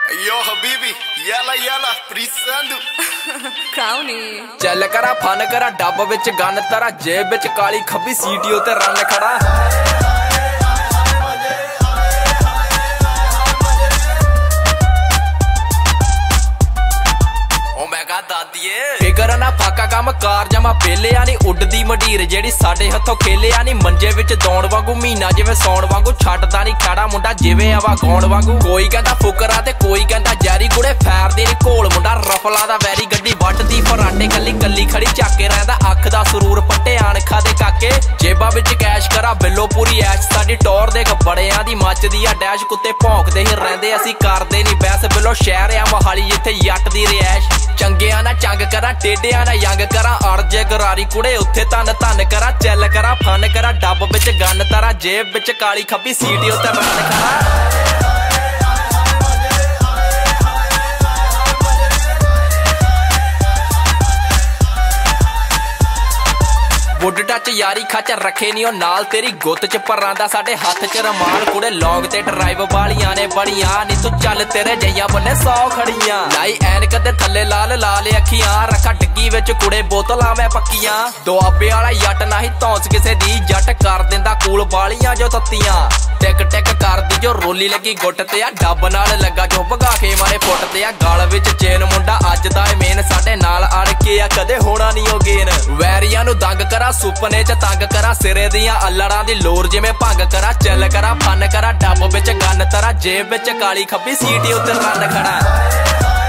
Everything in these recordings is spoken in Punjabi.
Yo Habibi, yalla yalla, prisando ਕਾਉਨੀ ਚੱਲ ਕਰਾ ਫਨ ਕਰਾ ਡੱਬ ਵਿੱਚ ਗੰਨ ਤਰਾ ਜੇਬ ਵਿੱਚ ਕਾਲੀ ਖੱਬੀ ਸੀਟੀਓ ਤੇ ਰਨ ਖੜਾ ਫਿਕਰ ਨਾ ਫਾਕਾ ਕੰਮ ਕਾਰ ਜਮਾ ਪੇਲਿਆ ਨੀ ਉੱਡਦੀ ਮੰਡੀਰ ਜਿਹੜੀ ਸਾਡੇ ਹੱਥੋਂ ਖੇਲਿਆ ਨੀ ਮੰਜੇ ਵਿੱਚ ਦੌਣ ਵਾਂਗੂ ਮਹੀਨਾ ਜਿਵੇਂ ਸੌਣ ਵਾਂਗੂ ਛੱਡਦਾ ਨੀ ਖਾੜਾ ਮੁੰਡਾ ਜਿਵੇਂ ਆਵਾ ਗਾਉਣ ਵਾਂਗੂ ਕੋਈ ਕਹਿੰਦਾ ਫੁਕਰਾ ਤੇ ਕੋਈ ਕਹਿੰਦਾ ਜੈਰੀ ਕੁੜੇ ਫੈਰਦੇ ਨੀ ਘੋਲ ਮੁੰਡਾ ਰਫਲਾ ਦਾ ਵੈਰੀ ਗੱਡੀ ਵੱਟਦੀ ਫਰਾਟੇ ਕੱਲੀ ਕੱਲੀ ਖੜੀ ਚੱਕ ਕੇ ਰਹਿੰਦਾ ਅੱਖ ਦਾ ਸਰੂਰ ਪੱਟੇ ਆਣਖਾ ਦੇ ਕਾਕੇ ਜੇਬਾਂ ਵਿੱਚ ਕੈਸ਼ ਕਰਾ ਬਿੱਲੋ ਪੂਰੀ ਐਸ਼ ਸਾਡੀ ਟੌਰ ਦੇਖ ਬੜਿਆਂ ਦੀ ਮੱਚਦੀ ਆ ਡੈਸ਼ ਕੁੱਤੇ ਭੌਂਕਦੇ ਹੀ ਰਹਿੰਦੇ ਅਸੀਂ ਕਰਦੇ ਨੀ ਬੈਸ ਬਿੱਲੋ ਸ਼ਹਿਰ ਆ ਮੋਹਾਲੀ ਜਿੱਥੇ ਜੱਟ ਦੀ ਰਿਐਸ਼ ਚੰਗਿਆਂ ਨਾ ਚੰਗ ਕਰਾਂ ਟੇਡਿਆਂ ਨਾ ਯੰਗ ਕਰਾਂ ਅੜਜੇ ਗਰਾਰੀ ਕੁੜੇ ਉੱਥੇ ਧੰਨ ਧੰਨ ਕਰਾਂ ਚੱਲ ਕਰਾਂ ਫਨ ਕਰਾਂ ਡੱਬ ਵਿੱਚ ਗੰਨ ਤਰਾ ਜੇਬ ਵਿੱਚ ਕਾਲੀ ਖੱਬੀ ਸੀਟੀ ਉੱਤੇ ਰਨ ਕਰਾਂ ਬੁੱਢ ਟੱਚ ਯਾਰੀ ਖੱਚ ਰੱਖੇ ਨੀ ਉਹ ਨਾਲ ਤੇਰੀ ਗੁੱਤ ਚ ਪਰਾਂਦਾ ਸਾਡੇ ਹੱਥ ਚ ਰਮਾਨ ਕੁੜੇ ਲੌਂਗ ਤੇ ਡਰਾਈਵ ਵਾਲੀਆਂ ਨੇ ਬੜੀਆਂ ਨੀ ਤੂੰ ਚੱਲ ਤੇਰੇ ਜਈਆਂ ਬੰਨੇ 100 ਖੜੀਆਂ ਲਾਈ ਐਨਕ ਦੇ ਥੱਲੇ ਲਾਲ ਲਾਲ ਅੱਖੀਆਂ ਰੱਖਾ ਡਿੱਗੀ ਵਿੱਚ ਕੁੜੇ ਬੋਤਲਾਂ ਮੈਂ ਪੱਕੀਆਂ ਦੁਆਬੇ ਵਾਲਾ ਜੱਟ ਨਹੀਂ ਧੌਂਸ ਕਿਸੇ ਦੀ ਜੱਟ ਕਰ ਦਿੰਦਾ ਕੂਲ ਵਾਲੀਆਂ ਜੋ ਤੱਤੀਆਂ ਟਿਕ ਟਿਕ ਕਰਦੀ ਜੋ ਰੋਲੀ ਲੱਗੀ ਗੁੱਟ ਤੇ ਆ ਡੱਬ ਨਾਲ ਲੱਗਾ ਜੋ ਭਗਾ ਕੇ ਮਾਰੇ ਫੁੱਟ ਤੇ ਆ ਗਲ ਵਿੱਚ ਚੇਨ ਮੁੰਡਾ ਅੱਜ ਦਾ ਏ ਮੇਨ ਸਾਡੇ ਨਾਲ ਅੜ ਕੇ ਆ ਕਦੇ ਹੋਣਾ ਨੀ ਉਹ ਗੇਨ ਵੈਰੀਆਂ ਨੂੰ ਦੰਗ ਕਰਾ ਸੁਪਨੇ ਚ ਤੰਗ ਕਰਾ ਸਿਰੇ ਦੀਆਂ ਅਲੜਾਂ ਦੀ ਲੋਰ ਜਿਵੇਂ ਭੰਗ ਕਰਾ ਚੱਲ ਕਰਾ ਫਨ ਕਰਾ ਡੱਬ ਵਿੱਚ ਗੰਨ ਤਰਾ ਜੇਬ ਵਿੱਚ ਕਾਲੀ ਖੱਬੀ ਸੀਟੀ ਉੱਤੇ ਰਨ ਖੜਾ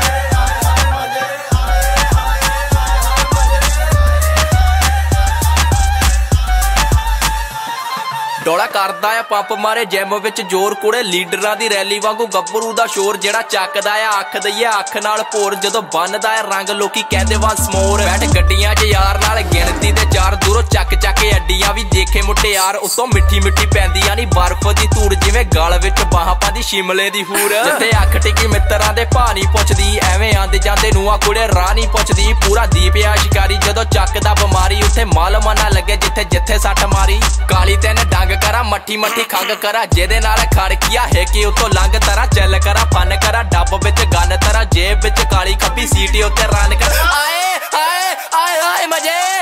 ਡੋਲਾ ਕਰਦਾ ਆ ਪੰਪ ਮਾਰੇ ਜਿਮ ਵਿੱਚ ਜ਼ੋਰ ਕੁੜੇ ਲੀਡਰਾਂ ਦੀ ਰੈਲੀ ਵਾਂਗੂ ਗੱਭਰੂ ਦਾ ਸ਼ੋਰ ਜਿਹੜਾ ਚੱਕਦਾ ਆ ਅੱਖ ਦਈਏ ਅੱਖ ਨਾਲ ਭੋਰ ਜਦੋਂ ਬੰਨਦਾ ਆ ਰੰਗ ਲੋਕੀ ਕਹਿੰਦੇ ਵੰਸ ਮੋਰ ਬੈਠ ਗੱਡੀਆਂ 'ਚ ਯਾਰ ਨਾਲ ਗਿਣਤੀ ਦੇ ਚਾਰ ਦੂਰੋਂ ਚੱਕ ਚੱਕ ਅੱਡੀਆਂ ਵੀ ਦੇਖੇ ਮੁਟਿਆਰ ਉਤੋਂ ਮਿੱਠੀ ਮਿੱਠੀ ਪੈਂਦੀਆਂ ਨੀ ਬਰਫ਼ ਦੀ ਧੂੜ ਜਿਵੇਂ ਗਲ ਵਿੱਚ ਬਾਹਾਂ ਪਾਦੀ ਸ਼ਿਮਲੇ ਦੀ ਹੂਰ ਜਿੱਥੇ ਅੱਖ ਟਿਕੀ ਮਿੱਤਰਾਂ ਦੇ ਭਾਅ ਨੀ ਪੁੱਛਦੀ ਐਵੇਂ ਆਂਦੇ ਜਾਂਦੇ ਨੂੰ ਆ ਕੁੜੇ ਰਾਹ ਨੀ ਪੁੱਛਦੀ ਪੂਰਾ ਦੀਪ ਆ ਸ਼ਿਕਾਰੀ ਜਦੋਂ ਚੱਕਦਾ ਬਿਮਾਰੀ ਉੱਥੇ ਮਾਲਮਾ ਨਾ ਲੱਗੇ ਜਿੱਥੇ ਜਿੱਥੇ ਸੱਟ ਮਾਰੀ ਕਾਲੀ ਤੈਨ ਡੰਗ ਕਰਾ ਮੱਠੀ ਮੱਠੀ ਖੰਗ ਕਰਾ ਜਿਹਦੇ ਨਾਲ ਖੜਕੀਆ ਹੈ ਕਿ ਉਤੋਂ ਲੰਘ ਤਰਾ ਚੱਲ ਕਰਾ ਫਨ ਕਰਾ ਡੱਬ ਵਿੱਚ ਗੰਨ ਤਰਾ ਜੇਬ ਵਿੱਚ ਕਾਲੀ ਖੱਬੀ ਸੀਟੀ ਉੱਤੇ ਰਨ ਕਰ ਆਏ ਆਏ ਆਏ ਆਏ ਮਜੇ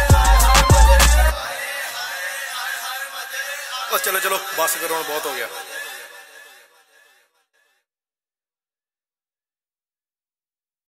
ਚਲੋ ਚਲੋ ਬਸ ਕਰੋ ਹੁਣ ਬਹੁਤ ਹੋ ਗਿਆ